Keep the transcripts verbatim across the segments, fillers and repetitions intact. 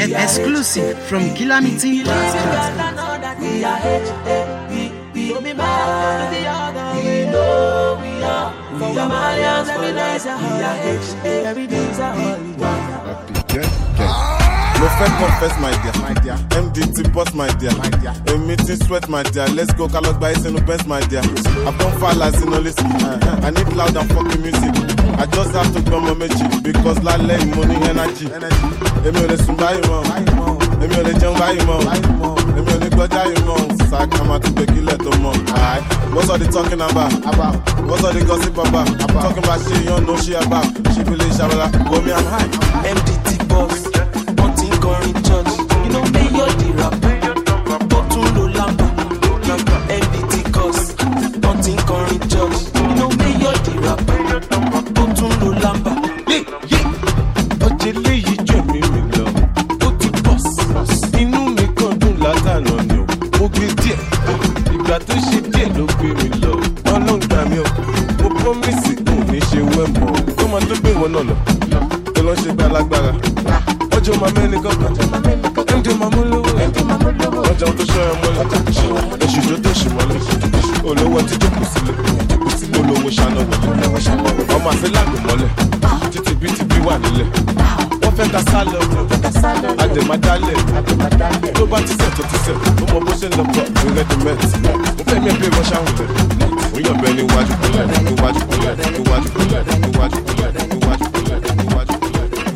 Exclusive from Calamity. We are H A P P. Don't be mad to the other. We know we are. For the Malians, every day's a holiday. Every day's a holiday. No fed confess, my dear, my dear. M D T boss, my dear, my dear. A meeting sweat, my dear. Let's go, Carlos by no best, my dear. I've done far as in no listen. I need loud and fucking music. I just have to come on magic because la lay money energy. Emi ole sumba imo, emi ole jẹun ba imo, emi ole gbọdá imo. Sack I'm to be killer to mom. Alright, what's all the talking about? About what's all the gossip about? About talking about shit you don't know shit about. She believe shabala, go me I'm high. M D T boss. In church, you know me you're the rap. Go to Lolamba, M D T cause. Don't think in church, you know me you're the rap. Go to Lolamba. Yeah, yeah. Ojele yi jo mi mi lọ. Ó ti boss. Inú mi kan dùn látàná ni o. Mo gbé díẹ̀. Ìgbà tó ṣe díẹ̀ ló gbé mi lọ. Ọlọ́run gbà mí o. Mo promise n ò ní ṣe wẹ́ mọ́. Kó máa tó gbé wọn náà lọ. Kó lọ ṣe gbá lágbára. Ojo ma meni koko, empty ma molowo, ojo to show em mole, esu jo to shi mole, olowo ti jókòó sílẹ̀, olowo ṣáná wọlé, ọmọ àfi lágbo mọ́lẹ̀, títí bí ti bí wà nílẹ̀, wọ́n fẹ́ ka sálọ, àdèmádálẹ̀, tó bá ti sẹ̀ tó ti sẹ̀, ó mọ bó ṣe ń lọ pọ̀ ní rẹ́dímẹ́ǹtì, mo fẹ́ mi ẹgbẹ́ rọ́ṣà wùlẹ̀, mo yàn bẹ́ẹ̀ níwájú kúnlẹ̀, níwájú kúnlẹ̀, níwájú kúnlẹ̀, níwájú kúnlẹ̀, níwájú kúnlẹ̀, níwájú kúnlẹ̀.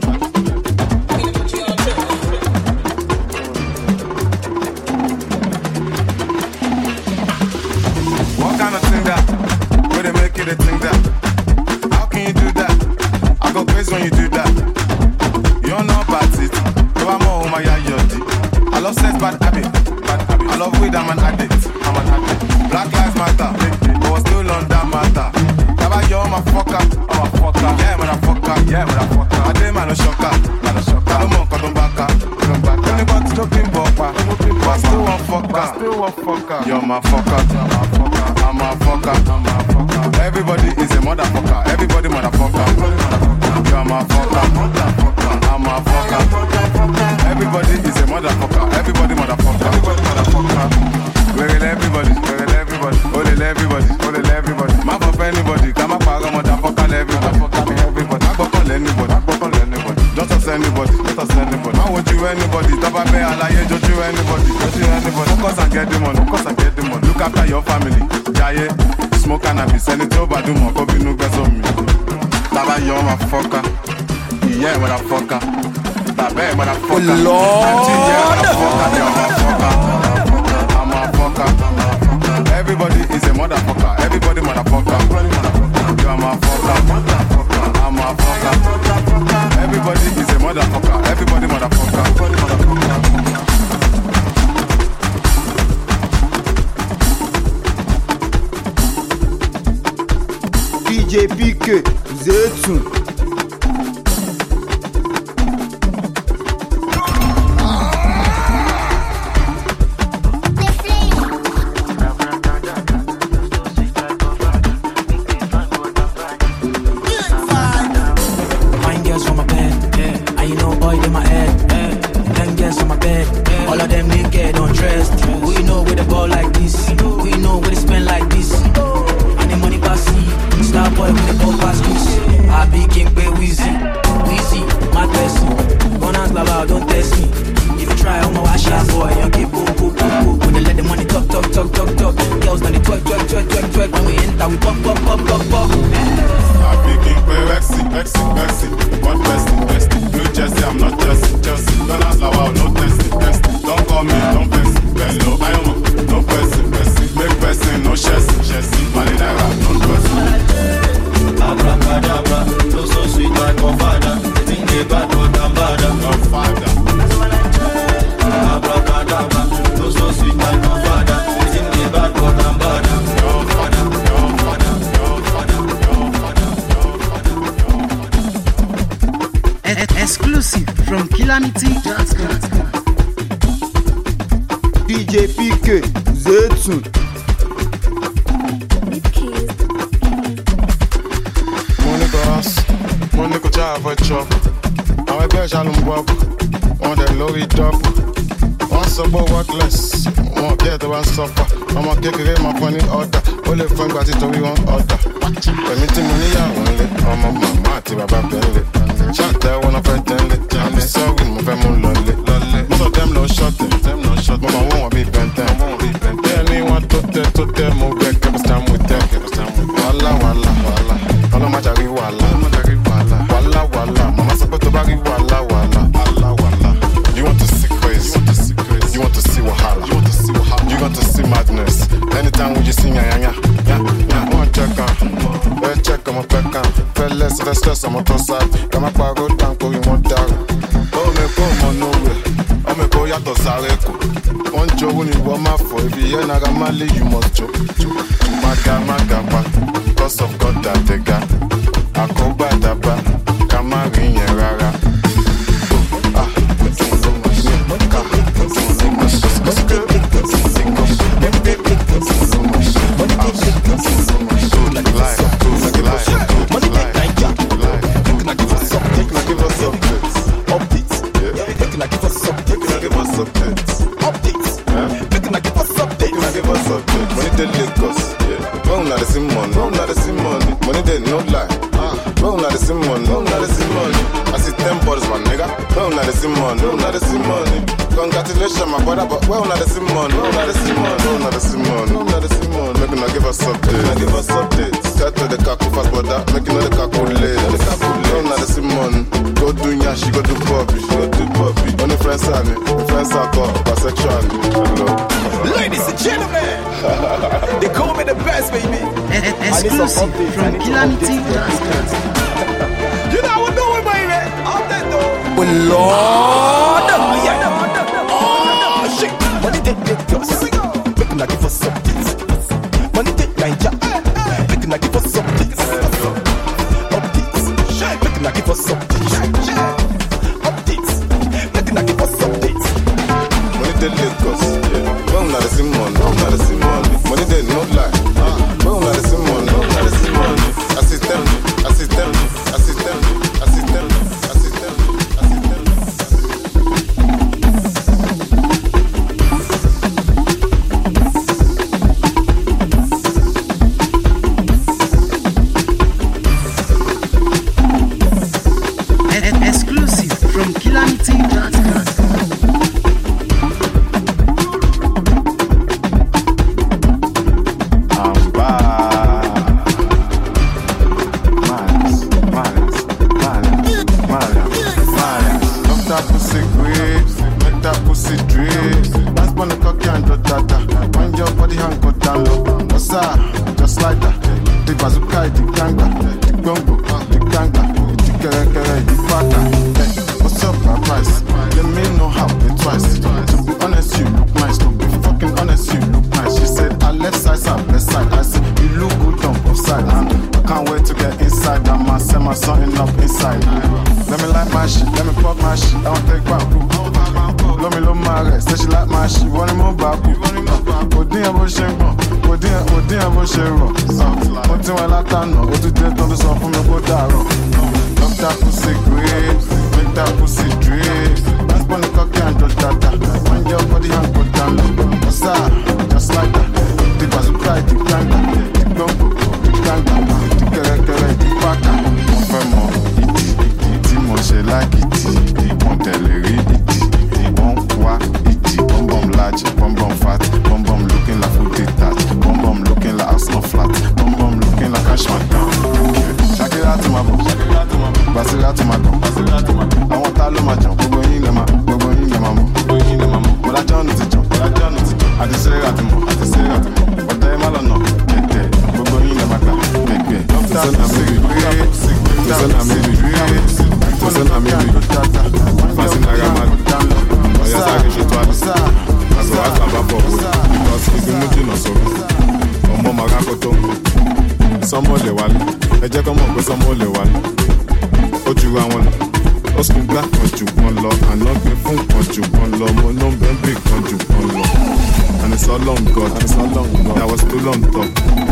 The thing that, how can you do that? I go crazy when you do that. You don't know about it. You are more my yodi. I love sex, bad habit, bad habit. I love weed, I'm an addict, I'm an addict. Black lives matter, but we're still on that matter. Kaba yo, I'm a fucker, I'm a fucker. Yeah, man, a fucker, yeah, man, a fucker. I did man a shocker, man a shocker. I don't want cotton baka, cotton baka. Anybody talking bopper, but still one fucker, still one fucker. You're my fucker, I'm a fucker, I'm a fucker, I'm a fucker. Everybody is a motherfucker. Everybody motherfucker. You're my fucker. I'm a fucker. Everybody is a motherfucker. Everybody motherfucker. Everybody motherfucker. We're everybody. We're everybody. Only everybody. Only everybody. Map up anybody. Come up, motherfucker. Everybody. Everybody. I go call anybody. I go call anybody. Don't touch anybody. Don't touch anybody. I want you anybody. Top up me, I like you. You anybody. You anybody. Of course I get the money. Of course I get the money. Look after your family. Jaye. Smoke cannabis, and it's over to my coffee, no best of me. Baba, you're my fucker. Yeah, motherfucker. Baba, motherfucker. Lord. Yeah, motherfucker. I'm a fucker. Everybody is a motherfucker. Everybody motherfucker. You're my fucker. I'm a fucker. Everybody is a motherfucker. Everybody motherfucker. D J P K, Zetun. Fine girls from my bed, yeah. And you know boy in my head, yeah. Ten girls from my bed, yeah. All of them naked, undressed. We know where the ball like this. We know where they spend like this. And the money pass see. Star boy with the ball pass this. I be king pay Weezy, Weezy, my person. Bonans baba, don't test me. If you try, I'm a wash out boy. You keep boom, boom, boom, boom. When they let the money talk, talk, talk, talk, talk. Girls done the twerk, twerk, twerk, twerk, twerk. When we enter, we pop, pop, pop, pop, pop. I be king pay Rexy, Rexy, Rexy. One bestie, bestie. Blue Jersey, I'm not Jersey, Jersey. Don't ask Lawa, no testing, testing. Don't call me, don't press it. Bello, I am a, no pressing, pressing. Make pressing, no chessing, chessing. Malinara, no pressing. Abracadabra, look so sweet like my father. Think they bad but I'm badder. No father. Abracadabra, look so sweet like my father. Think they bad but I'm badder. Your father, your father, your father, your father, your father. Exclusive from Calamity. D J P K, Zetun. Money go house, money go drive a truck. Àwọn ẹgbẹ́ ìṣàlù ń bọ̀ ọkọ̀, wọ́n dẹ̀ lórí dọ́pù. Wọ́n sọ pé worthless, wọ́n kí ẹ̀ tó bá ń sọ́fà. Ọmọ kékeré máa fún ní ọ̀dà, ó lè fún ìgbà títorí wọn ọ̀dà. Èmi tí mo níyàwó ńlé, ọmọ màmá àti bàbá bẹ̀rẹ̀. Ṣáàtẹ̀wọ́ náà fẹ́ jẹ́ńlé, àmì sọ́ọ̀rì mo fẹ́ mú lọlé. Most of them lọ ṣọ́ọ̀tẹ̀, mo máa wọ́n wọn bí bẹ́ntẹ́n. Bẹ́ẹ̀ ni wọ́n tó tẹ́ tó tẹ́ mo gbẹ kẹ́pẹ́sítàn mú tẹ́. Wàhálà wàhálà wàhálà, ọlọ́mọdé rí wàhálà. Wàhálà wàhálà, màmá sọ pé tó bá rí wàhálà wàhálà. You want to see crazy, you want to see wahala, you want to see madness. Anytime when you see ya ya ya, ya one check on, well check on my back on. Fell less, less, less, I'm on top side. Got my power down, go in one down. Oh me go mo no way, oh me go ya to sareko. One joke when you want my for, if you hear naga mali, you must joke. Maga maga pa, cause of God that they got. Akoba daba, kamari yen rara. Congratulations, my brother, but well, not the Simon, no, not the Simon, no, not the Simon, no, not the Simon. Make not give us updates, not give us updates. Tell to the kaku fast brother, make you know the kaku late, the kaku late. No, not the Simon. Go do ya, she go do Bobby, she go do Bobby. Only friends are me, friends are called bisexual. Hello, ladies and gentlemen, they call me the best, baby. Exclusive from Calamity. You know what I'm doing, baby. I'm that though. Well, Lord, oh, yeah. Oh, shit. Money take take us. Make me give us something. Money take Niger. Make me give us something. Updates. Make me give us something. Updates. Make me give us something. Money take Lagos. Well, not the Simon, no, not the Simon. Money take no lie. Well, not the Simon, no, not the Simon. Assistant, assistant, assistant, assistant, assistant. Exclusive from Calamity dot com. I'm back. Miles, miles, miles, miles, miles. Love that pussy grapes, make that pussy drip. Dance on the cocky and do dada. Wind your body and go down low. What's up? Just like that. The bazooka, the ganga, the gongo, the ganga, the kere kere, the pata. Hey, what's up, my price? Let me know how it twice. To be honest, you look nice. To be fucking honest, you look nice. She said, I left side, side, left side. I said, you look good on both sides. And I can't wait to get inside. I must send my something up inside. Let me like my shit, let me pop my shit. I want to take back. Love me, love my rest. Say she like my shit. Want to move back. Odin abo ṣe ń gbọ̀n, odin odin abo ṣe rọ̀. Mo ti wọn látànà, ó tún dé tán tó sọ fún mi kó dàrọ̀. Love that pussy great, make that pussy drip. Dance pon the cocky and do dada. Wind your body and go down low. What's up? Just like that. The bazooka, the ganga, the gongo, the ganga, the kẹrẹkẹrẹ, the pata. Mo fẹ́ mọ ìdí, tí mo ṣe lágìdì. Wọ́n tẹ̀lé rí ìdí, wọ́n wá ìdí. Bum large, bum bum fat, bum bum looking like food detached, bum bum looking like house not flat, bum bum looking like cash man. Check it out to my bum, pass it out to my bum. I want to love my jump, go in the man, go in the man, go in the man. But I don't need to jump, but I don't need to jump. I just say it to me, I just say it to me. But they mal no, get there, go in the man, get there. Don't tell me to great, don't tell me to great, don't tell me to great. Passing like a man. Oya sáré ṣètò àdúrà, àgbà wá sábà bọ̀ wò, because ibi mú jìnnà sọ̀rọ̀, ọmọ màgá kótó, sọ́mọ́ lè wálé, ẹ jẹ́ kọ́ mọ̀ pé sọ́mọ́ lè wálé, ó ju àwọn lọ, ó sùn gbá kan jù kan lọ, àná gbé fún kan jù kan lọ, mo ló ń bẹ́ bì kan jù kan lọ, and it's all on God, and it's all on God, that was too long talk,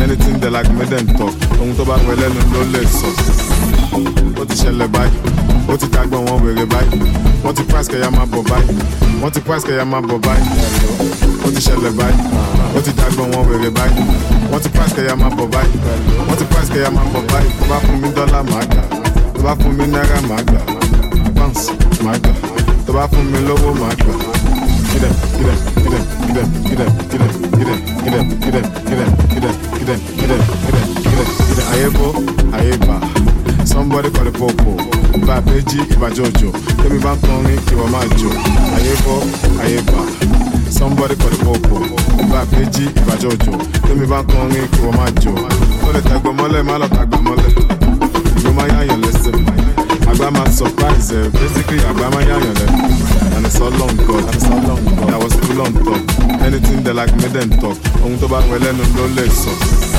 Anything they like, make them talk. Ohun tó bá wẹ̀ lẹ́nu ló lè sọ. Ó ti ṣẹlẹ̀ báyìí, ó ti tagbọ̀n wọn wèrè báyìí. Wọ́n ti price kẹ̀yà máa bọ̀ báyìí. Wọ́n ti price kẹ̀yà máa bọ̀ báyìí. Ó ti ṣẹlẹ̀ báyìí, ó ti tagbọ̀n wọn wèrè báyìí. Wọ́n ti price kẹ̀yà máa bọ̀ báyìí. Wọ́n ti price kẹ̀yà máa bọ̀ báyìí. Tó bá fún mi dọ́là màá gbà. Tó bá fún mi náírà màá gbà. Pounds màá gbà. Tó bá fún mi lówó màá gbà. Get up, get up, get up, get up, get up, get up, get up, get up, get up, get up, get up, get up, get up, get up, get up, get up. Ayebo, ayeba. Somebody call the popo. Ba beji, iba jojo. Kemi ban koni, iwa majo. Ayebo, ayeba. Somebody call the popo. Ba beji, iba jojo. Kemi ban koni, iwa majo. Ole tagbo mole, malo tagbo mole. Go my yan listen. Agbama surprise, eh? Basically Agbama yan and it's all long God, and it's all long God. That was full on top. Anything they like, make them talk. Ohun tó bá wẹ̀ lẹ́nu ló lè sọ.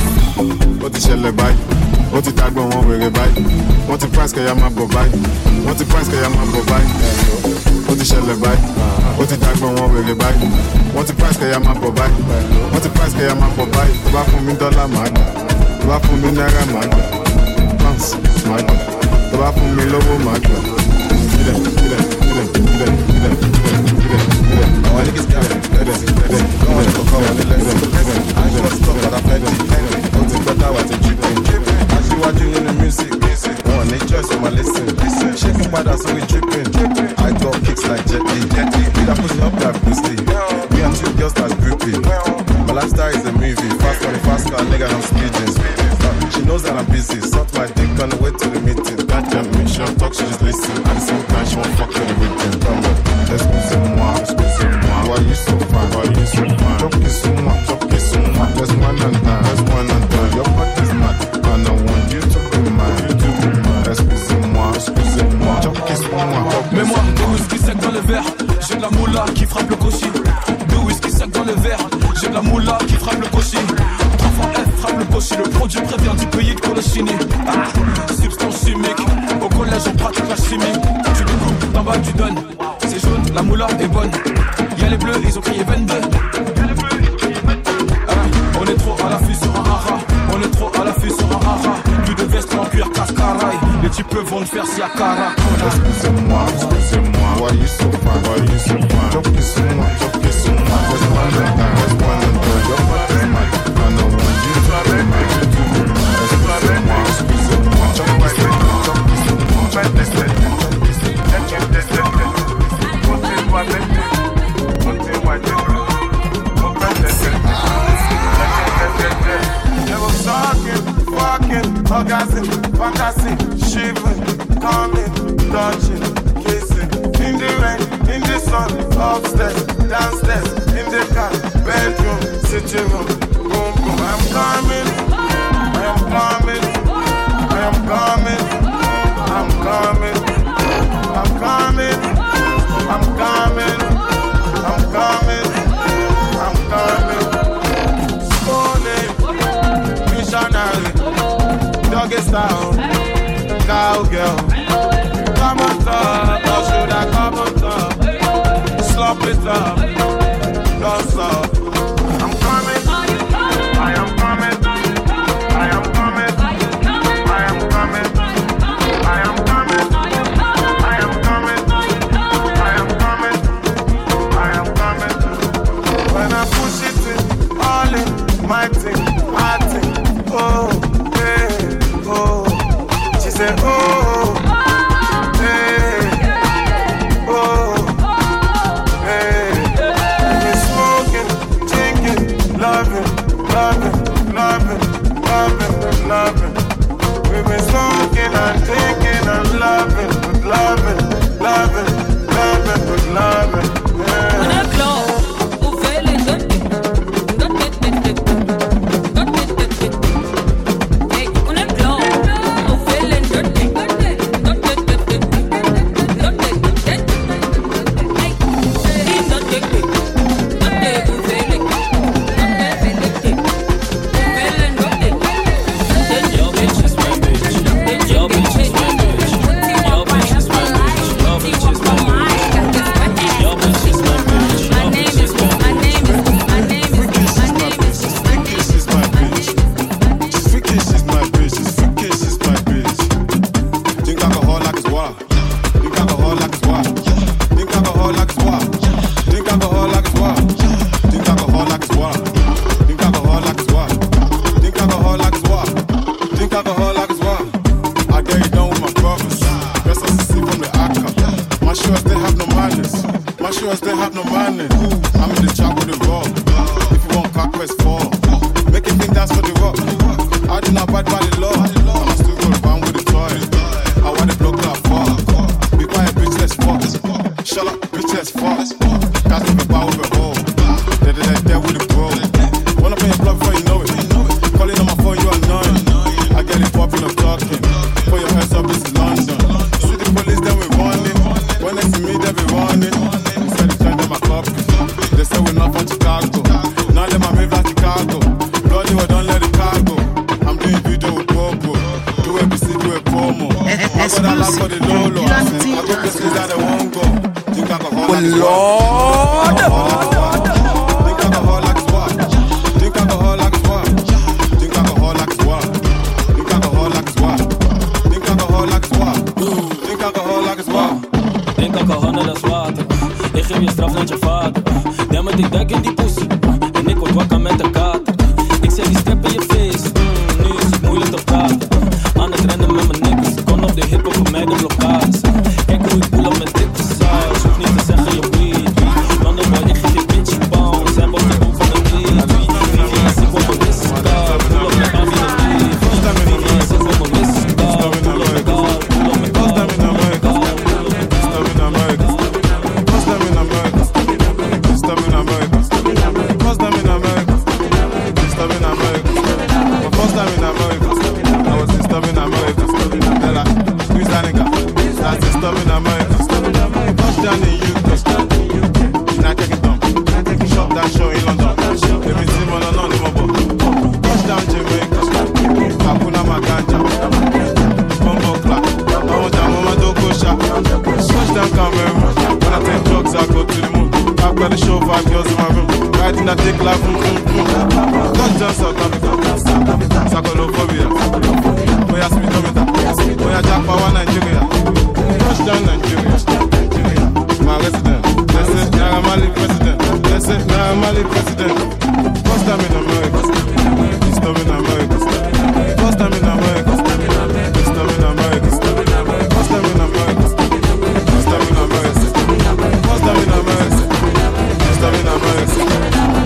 Ó ti ṣẹlẹ̀ báyìí, ó ti tagbọ̀n wọn wèrè báyìí. Wọ́n ti price kẹ̀yà máa bọ̀ báyìí. Wọ́n ti price kẹ̀yà máa bọ̀ báyìí. Ó ti ṣẹlẹ̀ báyìí, ó ti tagbọ̀n wọn wèrè báyìí. Wọ́n ti price kẹ̀yà máa bọ̀ báyìí. Wọ́n ti price kẹ̀yà máa bọ̀ báyìí. Tó bá fún mi dọ́là màá gbà. Tó bá fún mi náírà màá gbà. Pounds màá gbà. Tó bá fún mi lówó màá gbà. Get up, get up, get up, get up, get up, get up. Our niggas got it. Go on, go on, listen. I just stop at a petty. Don't think better what I'm dripping. As you are doing the music, one they choice on my listen. Shaking bad so we dripping. I got kicks like Jet Li. We that pussy up like Bruce Lee. We and two girls that's groupie. My lifestyle is a movie. Fast money, fast car, nigga, I'm speeding. She knows that I'm busy. Suck my dick on the way to the meeting. That jump me, she don't talk, she just listen. At the same time, she won't fuck with the weekend. Come on, excusez-moi, excusez-moi. Why you so fine? Why you so fine? Talk-moi, talk-moi. There's one and done, there's one and done. Your body's mad, and I want you to be mine. You to be mine. Excusez-moi, excusez-moi. Talk-moi, mais moi, de whisky sec dans le verre. J'ai de la moula qui frappe le cochis. De whisky sec dans le verre. J'ai de la moula qui frappe le cochis. Trois fois F frappe le cochis. Le produit prévient du pays de Colochini. Ah, substance chimique. Au collège, on pratique la chimie. Tu découpes, d'en bas, tu donnes. C'est jaune, la moula est bonne. Y'a les bleus, ils ont crié vingt-deux. Ah, on est trop à l'affût sur un hara. On est trop à l'affût sur un hara. Plus de veste en cuir cascaraï. Les types vont le faire si à cara. excusez-moi, excusez-moi. Why you so fine? Why you so fine? Talk-moi, talk-moi. There's one and done, there's one and done. Your body's mad, and I want you to be mine. You to be mine. Excusez-moi, excusez-moi. Talk-moi, talk-moi. Orgasm, fantasy, shivering, coming, touching, kissing. In the rain, in the sun, upstairs, downstairs, in the car, bedroom, sitting room, boom, boom. I'm coming, I am coming, I am coming, I'm coming, I'm coming, I'm coming, I'm coming, I'm coming. Morning, missionary. Doggy style, cowgirl. Come on top, or should I come on top? Slump it up, don't stop. I'm coming, I am coming, I am coming, I am coming, I am coming, I am coming, I am coming, I am coming. When I push it in, all in, my thing, I think, oh. Say, oh, hey, oh, hey. My shoes they have no money. I'm in the trap with the rock. If you want cock, press four. Make it think that's for the rock. I do not bad by the law. I'm still going round with the toy. I want the block that far. Be quiet, bitch, let's fuck. Shut up, bitch, let's fuck. That's with the bar with the hole. They're there, there with the bro. Wanna pay your blood before you know it. Calling on my phone, you annoying. I get it popping, I'm talking. Put your hands up, it's London. See the police, then we running. When they see me, they be running. Instead of trying to my club. They say we're not from Chicago. Now let my move like Chicago. Bloody, well, don't let the car go. I'm doing video with Bobo. Do A B C, do a promo. I got a lot for the Lolo. I go places that they won't go. Think alcohol like Lord. Think alcohol like swap. Think alcohol like swap. Think alcohol like swap. Think alcohol like swap. Think alcohol like swap. Think alcohol like swap. Denk alcohol net als water. Ik geef je straf net je vader. Ja, maar ik duik in die pussy. En ik word wakker met de kater. Ik zeg die strap in je face. Mm, nu is het moeilijk te praten. Aan het rennen met mijn niks. Kon op de hip-hop voor mij de blokkades. Kijk hoe ik pull op met dikke saus. Hoef niet te zeggen je weed. London boy, ik geef je bitch je bounce. Zij wordt de hoek van de drie. Vivi is ik op mijn whisky. Pull op met Ami de drie. Vivi is ik op mijn whisky. Pull op met car. Pull op met car. I take life from not just South Africa. Sakolophobia. We are speedometer. We are Jack Power Nigeria. Touchdown Nigeria. My resident. They say Naira Marley president. They say Naira Marley president. First time in America. First time in America. First time in America. First time in America. First time in America. First time in America. First time in America. First time in America.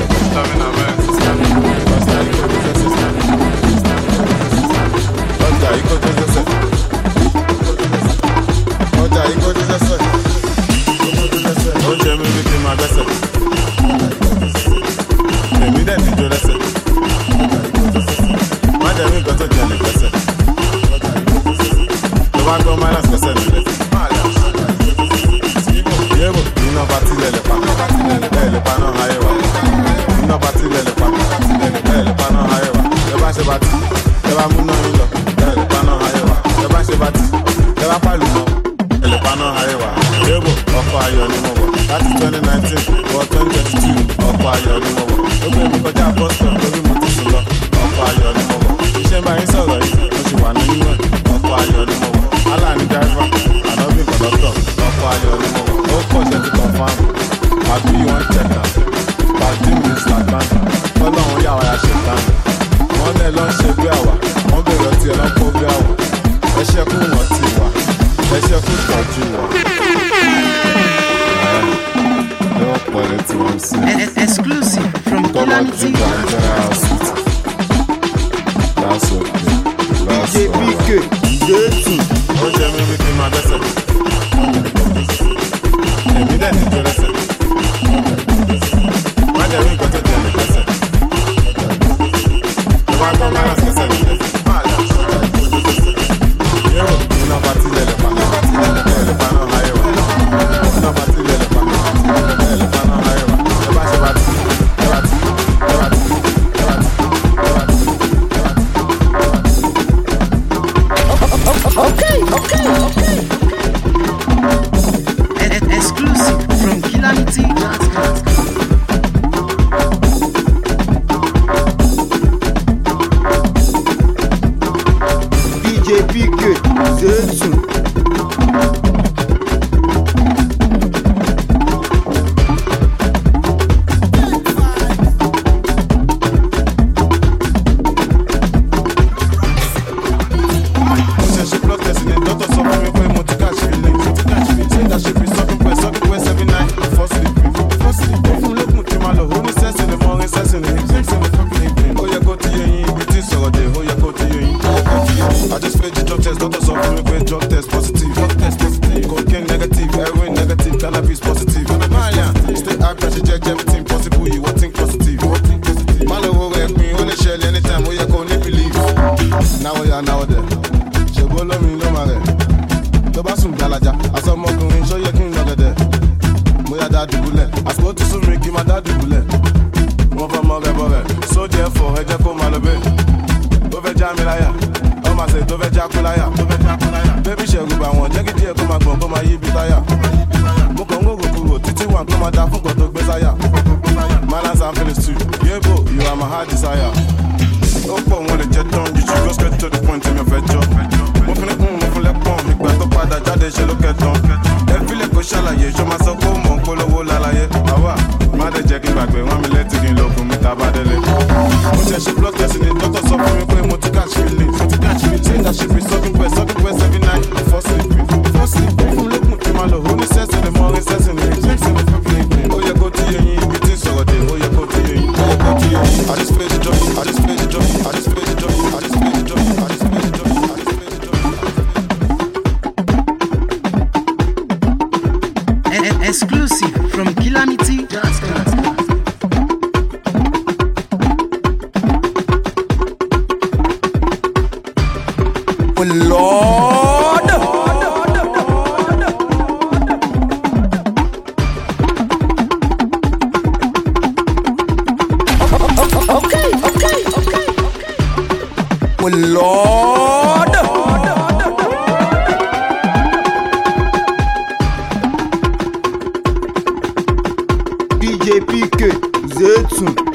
Exclusive from Calamity. That's okay. That's D J P K, Zetu. Oh, tell me everything my best. Hey, me that is your lesson. My dad will go to tell me lesson. The one from my last lesson. Yo, you know party lele pa. Lele pa no higher. You know party lele pa. Lele pa no higher. The bash party. Okay, okay, okay. Exclusive from Calamity. D J P K, Zetu. Doctor, so me, we want to catch feeling. Say that she be sucking, boy, sucking, boy, every night. First five times, she check everything possible. You want think positive. Man over me, only shell anytime. We are going to believe. Now we are now there. She go love me, no matter. The bathroom galaja. I saw more going, show you king nugget there. We are that bullet. I spoke to some Ricky, my dad bullet. One for more ever. So therefore, I just come out of bed. Over Jamilaya. Oh, my say, Dove Jaculaya. Baby, she go by one. Jack it here, come and go, come and you be tired. Mokongo go, Titi one, come and down for God to Besaya. Malas and Phyllis too. Yeah, bro, you are my heart desire. Open when the jet on, you should go straight to the point in your fetch up. Moving it, moving it, pump, make back up, Pada, Jade, she look at them. Every little shalaye, show myself home, on Polo, Lalaye. Awa, Mother Jackie back, when I'm elected in local, with Tabadele. She blood testing it, doctor saw me, going to catch feelings. To catch feelings, saying that she be sucking breast, sucking breast every night. Before sleeping, before sleeping, from looking to my love, only says in the morning, says in the evening. Oh, you go to your knee, you think so, oh, you go to your knee, oh, you go to your knee. I just play the job, I just play the job, I just play the job, I just play the job, I just play the job, I just play the job. Exclusive from Calamity dot com. Lord. Okay, okay, okay, okay. Well, Lord. D J P K, Zetsu.